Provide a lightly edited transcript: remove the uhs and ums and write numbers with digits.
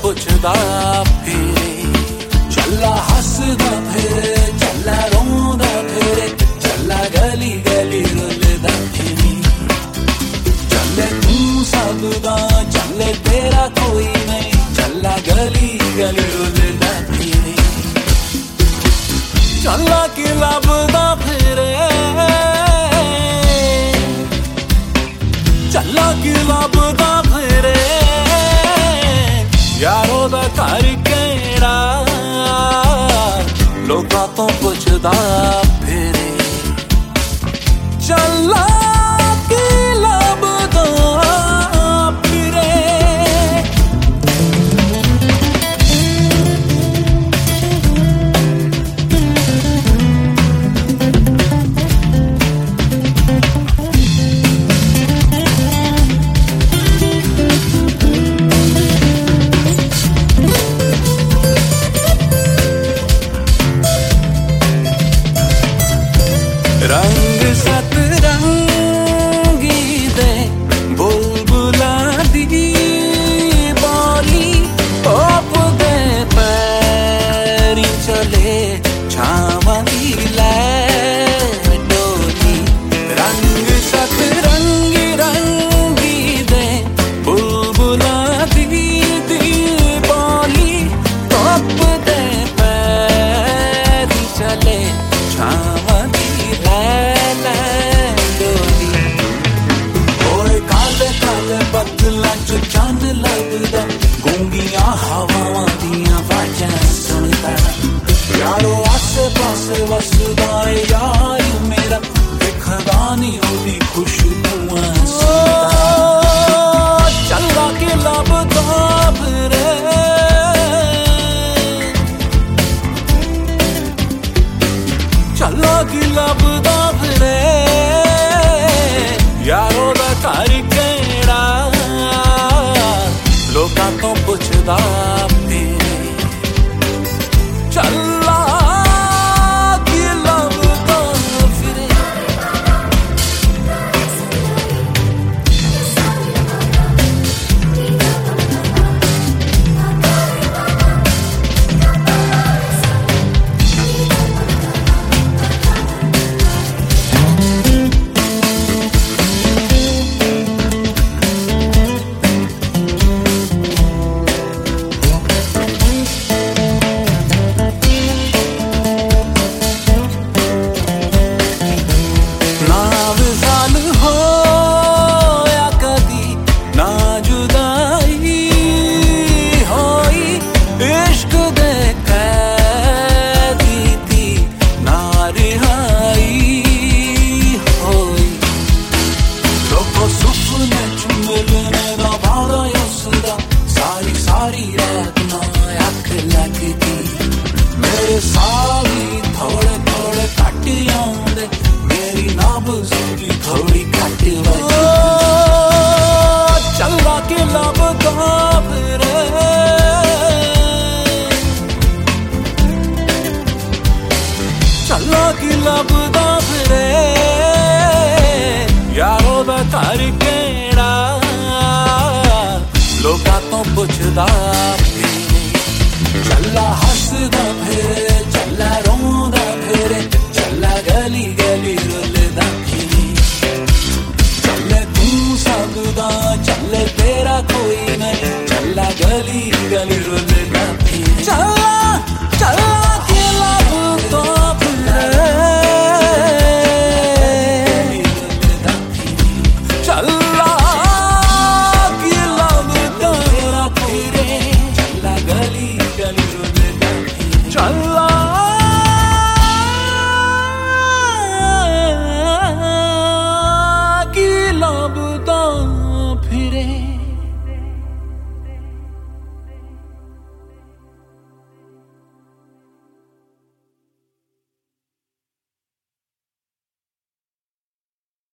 पुछदा फिरे, चला हसदा फिरे, चला रोंदा फिरे, चला गली गली रुलदा फिरे। चले तू सबदा, चले तेरा कोई नहीं, चला गली गली रुलदा फिरे। चला कि लभदा फिरे, चला कि लभदा फिरे, यारो दा घर केड़ा, लोकां तो पुछदा फिरे। चला कि लभदा फिरे। रंग सतरंगी दे बुलबुला दी बोली, ओप दे पैरी चले छावां दी लै डोली। रंग सतरंगी रंगी दे बुलबुला दी बोली, ओप दे पैरी चले छावां बदलां च चंद लगदा, गूंगियां हवावां दियां वाजां सुनदा। यारो आसे पासे वसदा है यार मेरा, दिखदा नी ओदी खुशबूआं सुनदा। चला कि लभदा फिरे, चला कि लभदा फिरे, यारो दा घर केड़ा, लोकां तो पुछदा फिरे। चला कि लभदा फिरे। सारी रात ना अख लगदी, मेरे सारी थोड़े थोड़े कट आउंदे, मेरी नब्ज़ दी थोड़ी घट वजदी। चला कि लभदा फिरे, चला कि लभदा फिरे, यारो दा घर केड़ा, लोकां तो पुछदा